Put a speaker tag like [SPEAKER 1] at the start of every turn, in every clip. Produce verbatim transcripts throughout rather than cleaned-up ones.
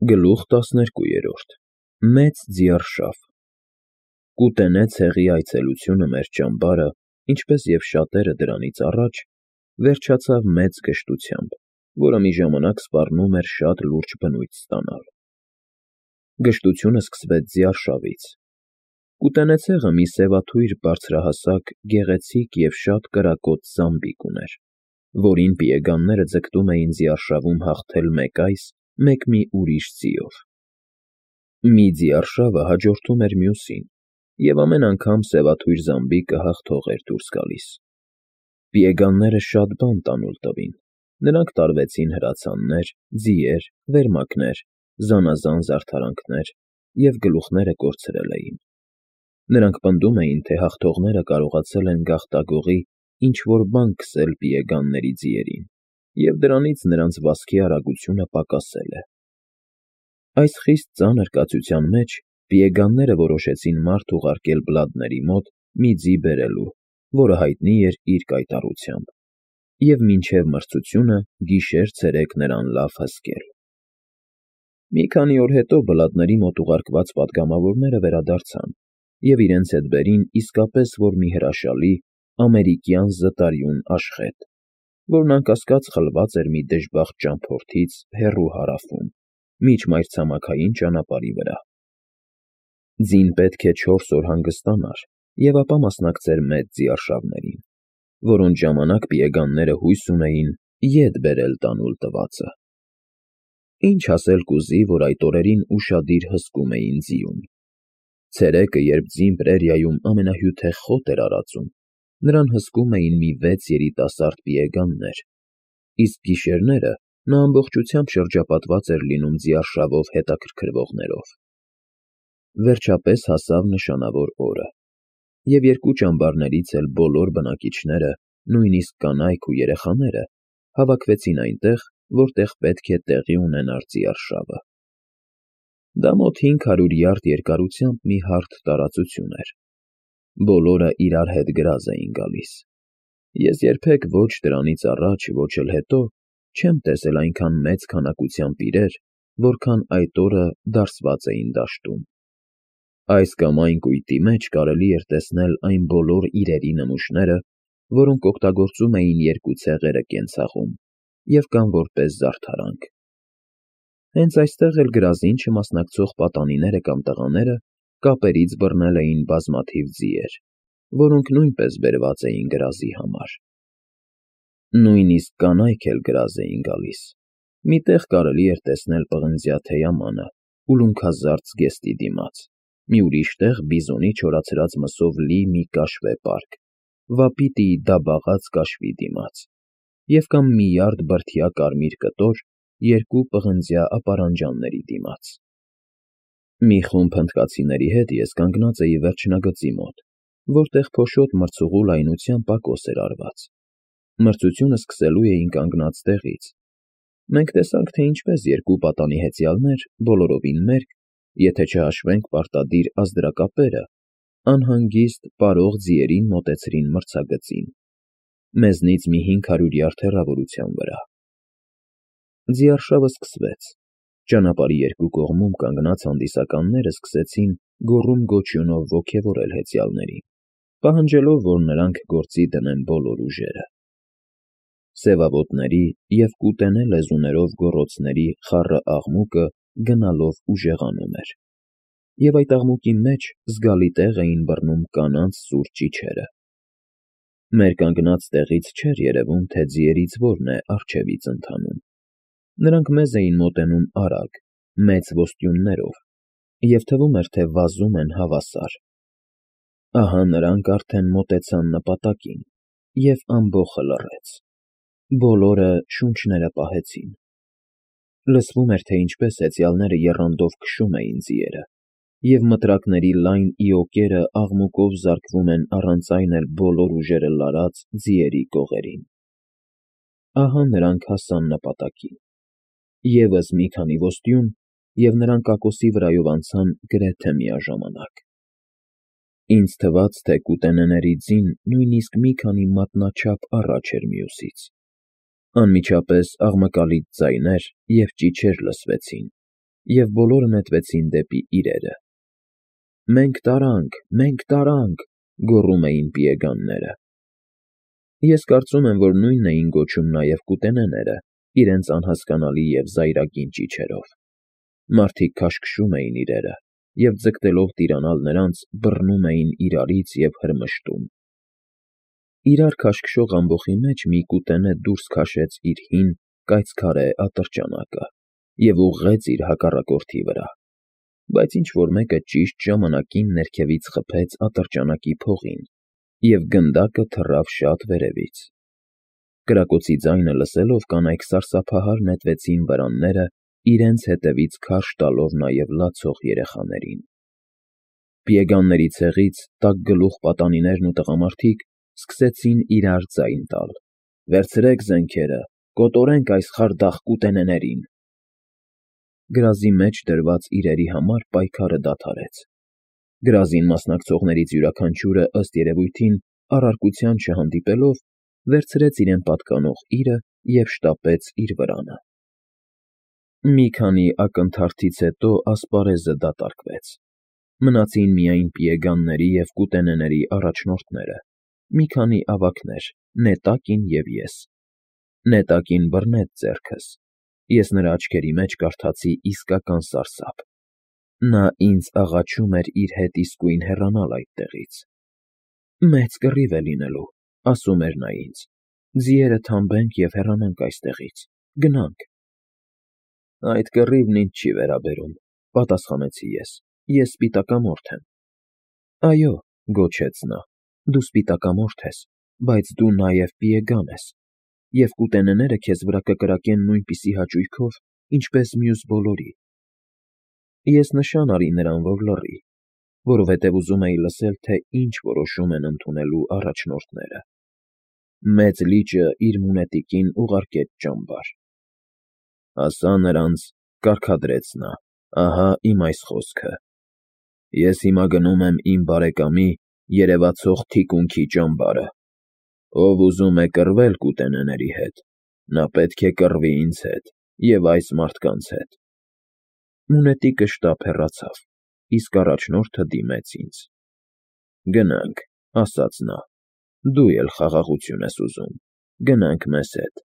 [SPEAKER 1] Գլուխ տասներկուերորդ Մեծ ձիարշավ Կուտենե ցեղի այցելությունը մեր ճամբարը, ինչպես և շատերը դրանից առաջ, վերջացավ մեծ գժտությամբ, որը մի ժամանակ սպառնում էր շատ լուրջ բնույթ ստանալ։ Գժտությունը սկսվեց ձիարշավից։ Կուտենե ցեղը մի սևաթույր բարձրահասակ, գեղեցիկ և շատ կրակոտ զամբիկ ուներ, որին պիեգանները ձգտում էին ձիարշավում հաղթել մեկ այս, մեկ մի ուրիշ ձիով։ Մի ձիարշավը հաջորդում էր մյուսին, և ամեն անգամ սևաթույր զամբիկը հաղթող էր դուրս գալիս։ Պիեգանները շատ բան տանուլ տվին. նրանք տարվեցին հրացաններ, ձիեր, վերմակներ, զանազան զարդարանքներ և գլուխները կորցրել էին։ Նրանք պնդում էին, թե հաղթողները կարողացել են գաղտագողի ինչ-որ բան քսել պիեգանների ձիերին, և դրանից նրանց վազքի արագությունը պակասել է։ Այս խիստ ծանր կացության մեջ պիեգանները որոշեցին մարդ ուղարկել բլադների մոտ մի ձի բերելու, որը հայտնի էր իր կայտառությամբ, և մինչև մրցությունը գիշեր֊ցերեկ նրան լավ հսկել։ Մի քանի օր հետո բլադների մոտ ուղարկված պատգամավորները վերադարձան և իրենց հետ բերին իսկապես որ մի հրաշալի ամերիկյան զտարյուն աշխետ, որն անկասկած խլված էր մի դժբախտ ճամփորդից հեռու հարավում, միջմայրցամաքային ճանապարհի վրա։ Ձին պետք է չորս օր հանգստանար և ապա մասնակցեր մեծ ձիարշավներին, որոնց ժամանակ պիեգանները հույս ունեին ետ բերել տանուլ տվածը։ Ինչ ասել կուզի, որ այդ օրերին ուշադիր հսկում էին ձիուն։ Ցերեկը, երբ ձին պրերիայում ամենահյութեղ խոտ էր արածում, նրան հսկում էին մի վեց երիտասարդ պիեգաններ, իսկ գիշերները նա ամբողջությամբ շրջապատված էր լինում ձիարշավով հետաքրքրվողներով։ Վերջապես հասավ նշանավոր օրը, և երկու ճամբարներից էլ բոլոր բնակիչները, նույնիսկ կանայք ու երեխաները, հավաքվեցին այնտեղ, որտեղ պետք է տեղի ունենար ձիարշավը։ Դա մոտ հինգ հարյուր յարդ երկարությամբ մի հարթ տարածություն էր։ Բոլորը իրար հետ գրազ էին գալիս։ Ես երբեք ոչ դրանից առաջ, ոչ էլ հետո չեմ տեսել այնքան մեծ քանակությամբ իրեր, որքան այդ օրը դարսված էին դաշտում։ Այս կամ այն կույտի մեջ կարելի էր տեսնել այն բոլոր իրերի նմուշները, որոնք օգտագործում էին երկու ցեղերը կենցաղում և կամ որպես զարդարանք։ Հենց այստեղ էլ գրազին չմասնակցող պատանիները կամ տղաները կապերից բռնել էին բազմաթիվ ձիեր, որոնք նույնպես բերված էին գրազի համար։ Նույնիսկ կանայք էլ գրազ էին գալիս։ Մի տեղ կարելի էր տեսնել պղնձյա թեյամանը, ուլունքազարդ զգեստի դիմաց, մի ուրիշ տեղ բիզոնի չորացրած մսով լի մի կաշվե պարկ, վապիտիի դաբաղած կաշվի դիմաց, և կամ մի յարդ բրդյա կարմիր կտոր երկու պղնձյա ապարանջանների դիմաց։ Մի խումբ հնդկացիների հետ ես կանգնած էի վերջնագծի մոտ, որտեղ փոշոտ մրցուղու լայնության տակոս էր արված։ Մրցությունը սկսելու էին կանգնած տեղից։ Մենք տեսանք, թե ինչպես երկու պատանի հեծյալներ, բոլորովին մերկ, եթե չհաշվենք պարտադիր ազդրակապերը, անհանգիստ պարող ձիերին մոտեցրին մրցագծին, մեզնից մի հինգ հարյուր յարդ հեռավորության վրա։ Ձիարշավը սկսվեց։ Ճանապարհի երկու կողմում կանգնած հանդիսականները սկսեցին գոռում֊գոչյունով ոգևորել հեծյալներին, պահանջելով, որ նրանք գործի դնեն բոլոր ուժերը։ Սևավոտների և կուտենե լեզուներով գոռոցների խառը աղմուկը գնալով ուժեղանում էր, և այդ աղմուկի մեջ զգալի տեղ էին բռնում կանանց սուր ճիչերը։ Մեր կանգնած տեղից չէր երևում, թե ձիերից որն է առջևից ընթանում։ Նրանք մեզ էին մոտենում արագ, մեծ ոստյուններով, և թվում էր, թե վազում են հավասար։ Ահա նրանք արդեն մոտեցան նպատակին, և ամբոխը լռեց։ Բոլորը շունչները պահեցին։ Լսվում էր, թե ինչպես հեծյալները եռանդով քշում էին ձիերը, և մտրակների լայն իոկերը աղմուկով զարկվում են առանց այն էլ բոլոր ուժերը լարած ձիերի կողերին։ Ահա նրանք հասան նպատակին։ Եվս մի քանի ոստյուն, և նրանք ակոսի վրայով անցան գրեթե միաժամանակ։ Ինձ թվաց, թե կուտենեների ձին նույնիսկ մի քանի մատնաչափ առաջ էր մյուսից։ Անմիջապես աղմկալից ձայներ և ճիչեր լսվեցին, և բոլորը նետվեցին դեպի իրերը։ «Մենք տարանք, մենք տարանք», գոռում էին պիեգանները։ Ես կարծում եմ, որ նույնն էին գոչում նաև կուտենեները, իրենց անհասկանալի և զայրագին ճիչերով։ Մարդիկ քաշքշում էին իրերը և, ձգտելով տիրանալ նրանց, բռնում էին իրարից և հրմշտում։ Իրար քաշքշող ամբոխի մեջ մի կուտենե դուրս քաշեց իր հին, կայծքարե ատրճանակը և ուղղեց իր հակառակորդի վրա, բայց ինչ֊որ մեկը ճիշտ ժամանակին ներքևից խփեց ատրճանակի փողին, և գնդակը թռավ շատ վերևից։ Կրակոցի ձայնը լսելով կանայք սարսափահար նետվեցին վրանները, իրենց հետևից քարշ տալով նաև լացող երեխաներին։ Պիեգանների ցեղից տակգլուխ պատանիներն ու տղամարդիկ սկսեցին իրար ձայն տալ. «Վերցրեք զենքերը, կոտորենք այս խարդախ կուտենեներին»։ Գրազի մեջ դրված իրերի համար պայքարը դադարեց։ Գրազին մասնակցողներից յուրաքանչյուրը, ըստ երևույթին, առարկության չհանդիպելով, վերցրեց իրեն պատկանող իրը և շտապեց իր վրանը։ Մի քանի ակնթարթից հետո ասպարեզը դատարկվեց։ Մնացին միայն պիեգանների և կուտենեների առաջնորդները, մի քանի ավագներ, Նետակին և ես։ Նետակին բռնեց ձեռքս։ Ես նրա աչքերի մեջ կարդացի իսկական սարսափ։ Նա ինձ աղաչում էր իր հետ իսկույն հեռանալ այդտեղից։ «Մեծ կռիվ է լինելու», ասում էր նա ինձ, «ձիերը թամբենք և հեռանանք այստեղից, գնանք»։ «Այդ կռիվն ինձ չի վերաբերում», պատասխանեցի ես, «ես սպիտակամորթ եմ»։ «Այո», գոչեց նա, «դու սպիտակամորթ ես, բայց դու նաև պիեգան ես, և կուտենեները քեզ վրա կկրակեն նույնպիսի հաճույքով, ինչպես մյուս բոլորի»։ Ես նշան արի նրան, որ լռի, որովհետև ուզում էի լսել, թե ինչ որոշում են ընդունելու առաջնորդները։ Մեծ լիճը իր մունետիկին ուղարկեց ճամբար։ «Ասա նրանց,֊ կարգադրեց նա,֊ ահա իմ այս խոսքը. ես հիմա գնում եմ իմ բարեկամի՝ երևացող թիկունքի ճամբարը։ Ով ուզում է կռվել կուտենեների հետ, նա պետք է կռվի ինձ հետ և այս մարդկանց հետ»։ Մունետիկը շտապ հեռացավ, իսկ առաջնորդը դիմեց ինձ։ «Գնանք,֊ ասաց նա,֊ դու էլ խաղաղություն ես ուզում, գնանք մեզ հետ»։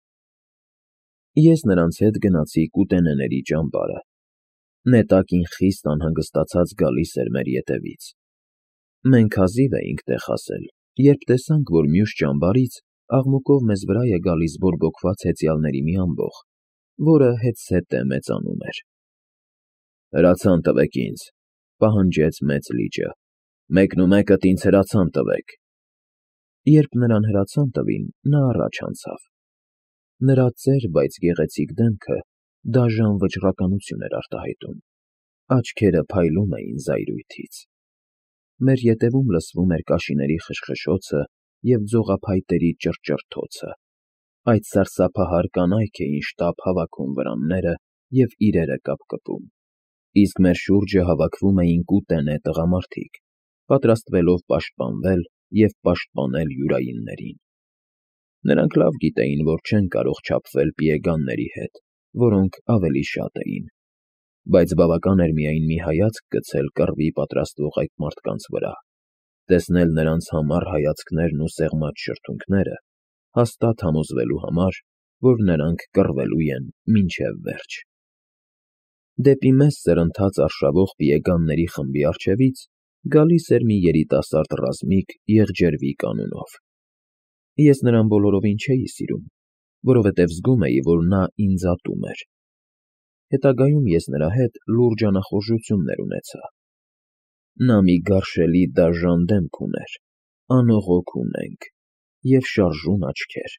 [SPEAKER 1] Ես նրանց հետ գնացի կուտենեների ճամբարը։ Նետակին խիստ անհանգստացած գալիս էր մեր ետևից։ Մենք հազիվ էինք տեղ հասել, երբ տեսանք, որ մյուս ճամբարից աղմուկով մեզ վրա է գալիս բորբոքված հեծյալների մի ամբոխ, որը հետզհետե մեծանում էր։ «Հրացան տվեք ինձ,֊ պահանջեց մեծ լիճը,֊ մեկնումեկդ ինձ հրացան տվեք»։ Երբ նրան հրացան տվին, նա առաջ անցավ։ Նրա ծեր, բայց գեղեցիկ դեմքը դաժան վճռականություն էր արտահայտում, աչքերը փայլում էին զայրույթից։ Մեր ետևում լսվում էր կաշիների խշխշոցը և ձողափայտերի ճռճռթոցը։ Այդ սարսափահար կանայք էին շտապ հավաքում վրանները և իրերը կապկպում, իսկ մեր շուրջը հավաքվում էին կուտենե տղամարդիկ, պատրաստվելով պաշտպանվել և պաշտպանել յուրայիններին։ Նրանք լավ գիտեին, որ չեն կարող չափվել պիեգանների հետ, որոնք ավելի շատ էին, բայց բավական էր միայն մի հայացք գցել կռվի պատրաստվող այդ մարդկանց վրա, տեսնել նրանց համառ հայացքներն ու սեղմած շրթունքները, հաստատ համոզվելու համար, որ նրանք կռվելու են մինչև վերջ։ Դեպի մեզ սրընթաց արշավող պիեգանների խմբի առջևից գալիս էր մի երիտասարդ ռազմիկ եղջերվիկ անունով։ Ես նրան բոլորովին չէի սիրում, որովհետև զգում էի, որ նա ինձ ատում էր։ Հետագայում ես նրա հետ լուրջ անախորժություններ ունեցա։ Նա մի գարշելի դաժան դեմք ուներ, անողոք ու նենգ և շարժուն աչքեր։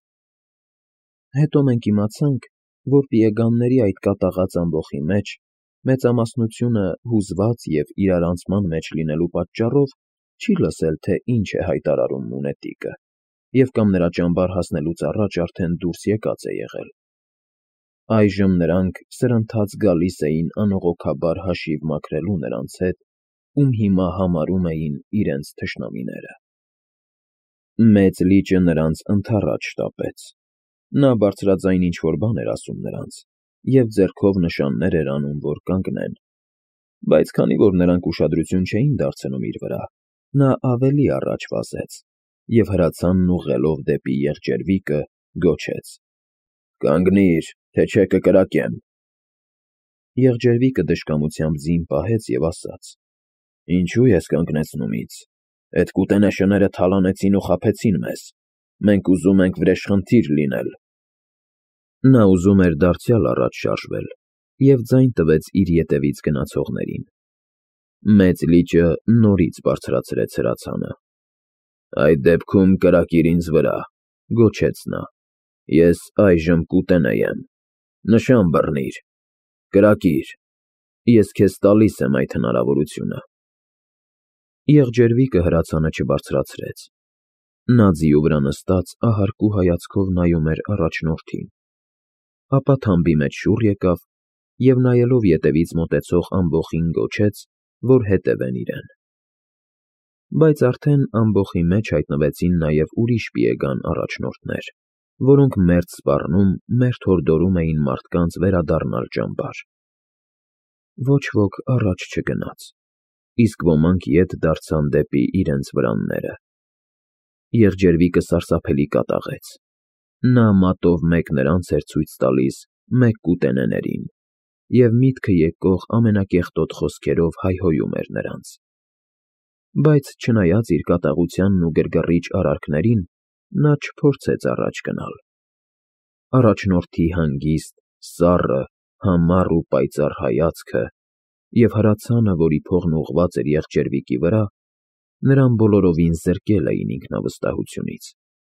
[SPEAKER 1] Հետո մենք իմացանք, որ պիեգանների այդ կատաղած ամբոխի մեջ մեծամասնությունը հուզված և իրարանցման մեջ լինելու պատճառով չի լսել, թե ինչ է հայտարարում մունետիկը, և կամ նրա ճամբար հասնելուց առաջ արդեն դուրս եկած է եղել։ Այժմ նրանք սրընթաց գալիս էին անողոքաբար հաշիվ մաքրելու նրանց հետ, ում հիմա համարում էին իրենց թշնամիները։ Մեծ լիճը նրանց ընդառաջ շտապեց։ Նա բարձրաձայն ինչ֊որ բան էր ասում նրանց, և ձեռքով նշաններ էր անում, որ կանգնեն, բայց քանի որ նրանք ուշադրություն չէին դարձնում իր վրա, նա ավելի առաջ վազեց և հրացանն ուղղելով դեպի եղջերվիկը գոչեց. «Կանգնիր, թե չէ կկրակեմ»։ Եղջերվիկը դժկամությամբ ձին պահեց և ասաց. «Ինչո՞ւ ես կանգնեցնում ինձ, էդ կուտենե շները թալանեցին ու խաբեցին մեզ, մենք ուզում ենք վրեժխնդիր լինել»։ Նա ուզում էր դարձյալ առաջ շարժվել և ձայն տվեց իր ետևից գնացողներին։ Մեծ լիճը նորից բարձրացրեց հրացանը։ «Այդ դեպքում կրակիր ինձ վրա», գոչեց նա, «ես այժմ կուտենե եմ, նշան բռնիր, կրակիր, ես քեզ տալիս եմ այդ հնարավորությունը»։ Եղջերվիկը հրացանը չբարձրացրեց։ Նա ձիու վրա նստած ահարկու հայացքով նայում էր առաջնորդին, ապա թամբի մեջ շուռ եկավ և նայելով ետևից մոտեցող ամբոխին գոչեց, որ հետևեն իրեն։ Բայց արդեն ամբոխի մեջ հայտնվեցին նաև ուրիշ պիեգան առաջնորդներ, որոնք մերթ սպառնում, մերթ հորդորում էին մարդկանց վերադառնալ ճամբար։ Ոչ ոք առաջ չգնաց, իսկ ոմանք ետ դարձան դեպի իրենց վրանները։ Եղջերվիկը սարսափելի կատաղեց։ Նա մատով մեկ նրանց էր ցույց տալիս, մեկ կուտենեներին, և միտքը եկող ամենակեղտոտ խոսքերով հայհոյում էր նրանց։ Բայց չնայած իր կատաղությանն ու գրգռիչ արարքներին, նա չփորձեց առաջ գնալ։ Առաջնորդի հանգիստ, սառը, համառ ու պայծառ հայացքը և հրացանը, որի փողն ուղղված էր եղջերվիկի վրա, նրան բոլորովին զրկել էին ինքնավստահությունից։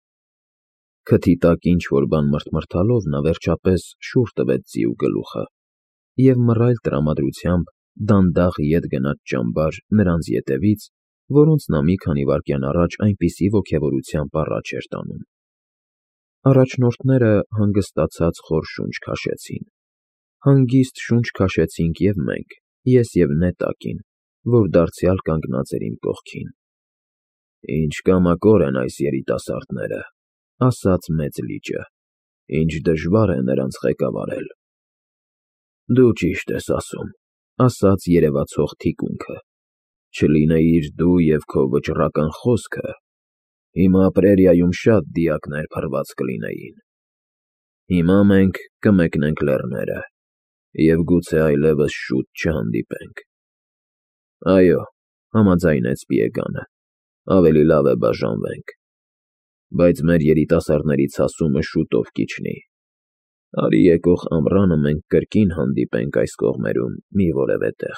[SPEAKER 1] Քթի տակ ինչ֊որ բան մրթմրթալով նա վերջապես շուռ տվեց ձիու գլուխը և մռայլ տրամադրությամբ դանդաղ ետ գնաց ճամբար նրանց ետևից, որոնց նա մի քանի վայրկյան առաջ այնպիսի ոգևորությամբ առաջ էր տանում։ Առաջնորդները հանգստացած խոր շունչ քաշեցին։ Հանգիստ շունչ քաշեցինք և մենք, ես և Նետակին, որ դարձյալ կանգնած էր իմ կողքին։ «Ինչ կամակոր են այս երիտասարդները», ասաց մեծ լիճը, «ինչ դժվար է նրանց ղեկավարել»։ «Դու ճիշտ ես ասում», ասաց երևացող թիկունքը, «չլինեիր դու և քո վճռական խոսքը, հիմա պրերիայում շատ դիակներ փռված կլինեին։ Հիմա մենք կմեկնենք լեռները և գուցե այլևս շուտ չհանդիպենք»։ «Այո», համաձայնեց Պիեգանը, «ավելի լավ է բաժանվենք։ Բայց մեր երիտասարդների ցասումը շուտով կիջնի։ Արի եկող ամռանը մենք կրկին հանդիպենք այս կողմերում մի որևէ տեղ»։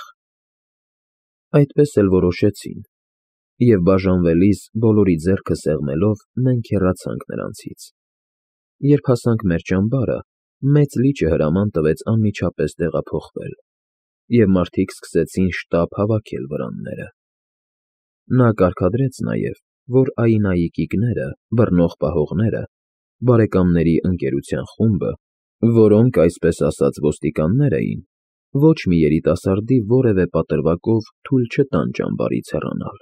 [SPEAKER 1] Այդպես էլ որոշեցին, և բաժանվելիս, բոլորի ձեռքը սեղմելով, մենք հեռացանք նրանցից։ Երբ հասանք մեր ճամբարը, մեծ լիճը հրաման տվեց անմիջապես տեղափոխվել, և մարդիկ սկսեցին շտապ հավաքել վրանները։ Նա կարգադրեց նաև, որ Աինայի կիկները, բռնող֊պահողները, բարեկամների ընկերության խումբը, որոնք, այսպես ասած, ոստիկաններ էին, ոչ մի երիտասարդի որևէ պատրվակով թույլ չտան ճամբարից հեռանալ։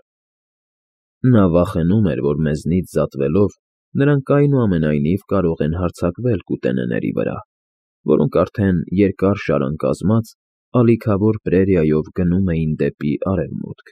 [SPEAKER 1] Նա վախենում էր, որ մեզնից զատվելով նրանք այնուամենայնիվ կարող են հարձակվել կուտենեների վրա, որոնք արդեն երկար շարան կազմած ալիքավոր պրերիայով գնում էին դեպի արևմուտք։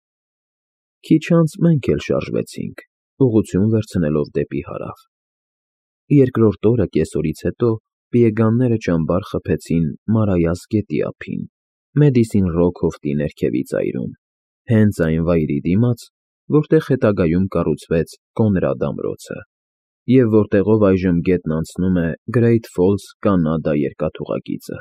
[SPEAKER 1] Քիչ անց մենք էլ շարժվեցինք, ուղղություն վերցնելով դեպի հարավ։ Երկրորդ օրը կեսօրից հետո պիեգանները ճամբար խփեցին Մարայաս գետի ափին, Մեդիսին Ռոք հովտի ներքևի ծայրում, հենց այն վայրի դիմաց, որտեղ հետագայում կառուցվեց Կոնրադ ամրոցը, և որտեղով այժմ գետն անցնում է Great Falls Կանադա երկաթուղագիծը։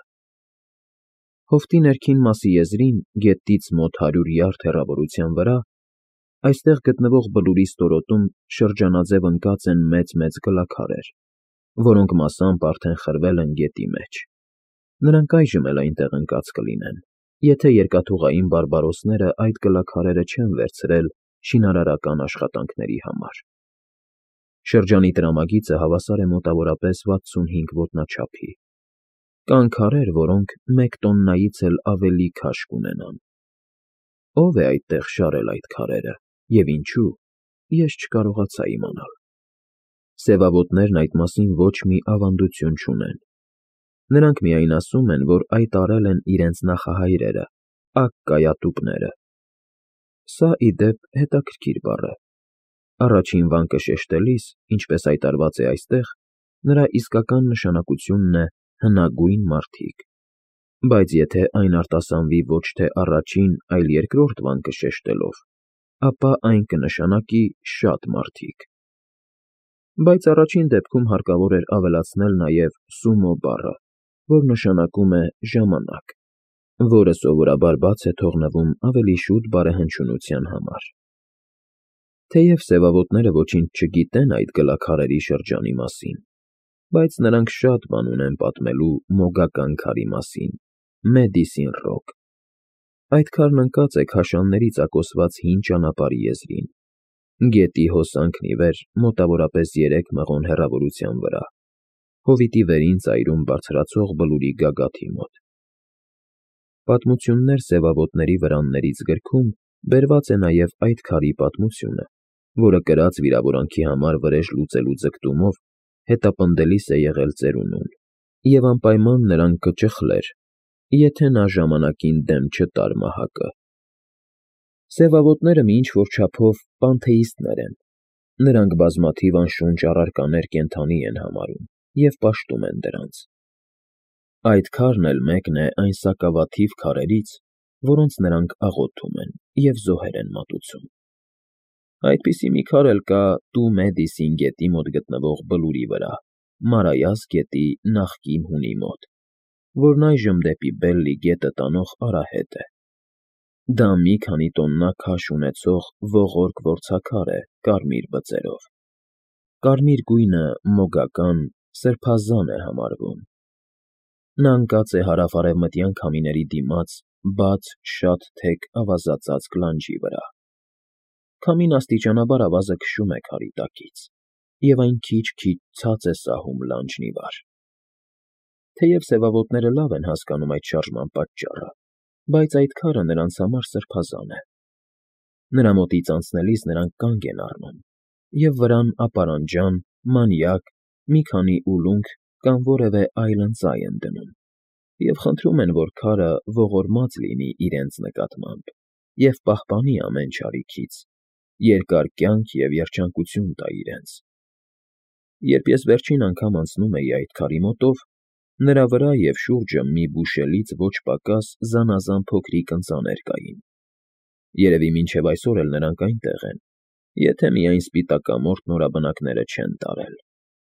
[SPEAKER 1] Հովտի ներքին մասի եզրին, գետից մոտ հարյուր յարդ հեռավորության վրա, այստեղ գտնվող բլուրի ստորոտում շրջանաձև ընկած են մեծ֊մեծ գլաքարեր, որոնք մասամբ արդեն խրվել են գետի մեջ։ Նրանք այժմ էլ այնտեղ ընկած կլինեն, եթե երկաթուղային բարբարոսները այդ գլաքարերը չեն վերցրել շինարարական աշխատանքների համար։ Շրջանի տրամագիծը հավասար է մոտավորապես վաթսունհինգ ոտնաչափի։ Կան քարեր, որոնք մեկ տոննայից էլ ավելի քաշ կունենան։ Ո՞վ է այդտեղ շարել այդ քարերը և ինչու, ես չկարողացա իմանալ։ Սևավոտներն այդ մասին ոչ մի ավանդություն չունեն։ Նրանք միայն ասում են, որ այդ արել են իրենց նախահայրերը, ակ-կայատուպները։ Սա, ի դեպ, հետաքրքիր բառ է։ Առաջին վանկը շեշտելիս, ինչպես հայտարարված է այստեղ, նրա իսկական նշանակությունն է հնագույն մարդիկ։ Բայց եթե այն արտասանվի ոչ թե առաջին, այլ երկրորդ վանկը շեշտելով, ապա այն կնշանակի շատ մարդիկ։ Բայց առաջին դեպքում հարկավոր էր ավելացնել նաև սումո բառը, որ նշանակում է ժամանակ, որը սովորաբար բաց է թողնվում ավելի շուտ բարեհնչյունության համար։ Թեև սևավոտները ոչինչ չգիտեն այդ գլաքարերի շրջանի մասին, բայց նրանք շատ բան ունեն պատմելու մոգական քարի մասին՝ Մեդիսին Ռոք։ Այդ քարն ընկած է քաշանների ծակոսված հին ճանապարհի եզրին, գետի հոսանքն ի վեր մոտավորապես երեք մղոն հեռավորության վրա, հովիտի վերին ծայրում բարձրացող բլուրի գագաթի մոտ։ Պատմություններ սևավոտների վրաններից գրքում բերված է նաև այդ քարի պատմությունը, որը կրած վիրավորանքի համար վրեժ լուծելու ձգտումով հետապնդելիս է եղել ծերունուն, և անպայման նրան կճխլեր, եթե նա ժամանակին դեմ չտար մահակը։ Սևավոտները մի ինչ-որ չափով պանթեիստներ են, նրանք բազմաթիվ անշունչ առարկաներ կենդանի են համարում և պաշտում են դրանց։ Այդ քարն էլ մեկն է այն սակավաթիվ քարերից, որոնց նրանք աղոթում են և զոհեր են մատուցում։ Այդպիսի մի քար էլ կա Տու Մեդիսին գետի մոտ գտնվող բլուրի վրա, Մարայաս գետի նախկին հունի մոտ, որն այժմ դեպի Բելլի գետը տանող արահետ է։ Դա մի քանի տոննա քաշ ունեցող ողորկ որցաքար է կարմիր բծերով։ Կարմիր գույնը մոգական, սրբազան է համարվում։ Նա ընկած է հարավ֊արևմտյան քամիների դիմաց բաց, շատ թեք ավազածածկ լանջի վրա։ Քամին աստիճանաբար ավազը քշում է քարի տակից, և այն քիչ֊քիչ ցած է սահում լանջն ի վար։ Թեև սևավոտները լավ են հասկանում այդ շարժման պատճառը, բայց այդ քարը նրանց համար սրբազան է։ Նրա մոտից անցնելիս նրանք կանգ են առնում և վրան ապարանջան, մանյակ, մի քանի ուլունք կամ որևէ այլ ընծայ են դնում և խնդրում են, որ քարը ողորմած լինի իրենց նկատմամբ և պահպանի ամեն չարիքից, երկար կյանք և երջանկություն տա իրենց։ Երբ ես վերջին անգամ անցնում էի այդ քարի մոտով, նրա վրա և շուրջը մի բուշելից ոչ պակաս զանազան փոքրիկ ընծաներ կային։ Երևի մինչև այսօր էլ նրանք այնտեղ են, եթե միայն սպիտակամորթ նորաբնակները չեն տարել։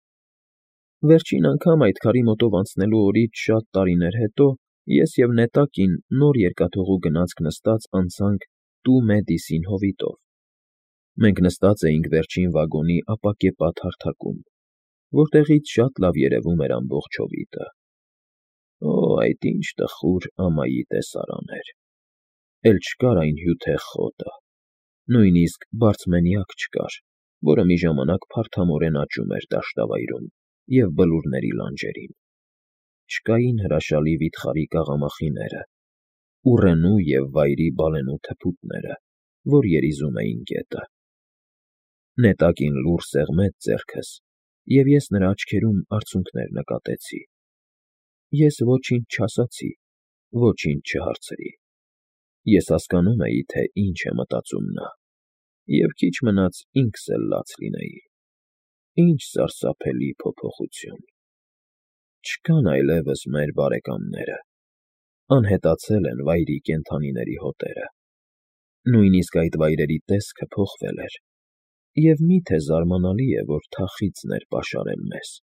[SPEAKER 1] Վերջին անգամ այդ քարի մոտով անցնելու օրից շատ տարիներ հետո ես և Նետակին նոր երկաթուղու գնացք նստած անցանք Տու Մեդիսին հովիտով։ Մենք նստած էինք վերջին վագոնի ապակեպատ հարթակում, որտեղից շատ լավ երևում էր ամբողջ հովիտը։ Օ, այդ ինչ տխուր ամայի տեսարան էր։ Էլ չկար այն հյութեղ խոտը, նույնիսկ բարձմենյակ չկար, որը մի ժամանակ փարթամորեն աճում էր դաշտավայրում և բլուրների լանջերին։ Չկային հրաշալի վիթխարի կաղամախիները, ուռենու և վայրի բալենու թփուտները, որ երիզում էին գետը։ Նետակին լուռ սեղմեց ձեռքս, և ես նրա աչքերում արցունքներ նկատեցի։ Ես ոչինչ չասացի, ոչինչ չհարցրի։ Ես հասկանում էի, թե ինչ է մտածում նա, և քիչ մնաց ինքս էլ լաց լինեի։ Ինչ սարսափելի փոփոխություն… Չկան այլևս մեր բարեկամները, անհետացել են վայրի կենդանիների հոտերը։ Նույնիսկ այդ վայրերի տեսքը փոխվել էր, և մի՞թե զարմանալի է, որ թախիծն էր պաշարել մեզ։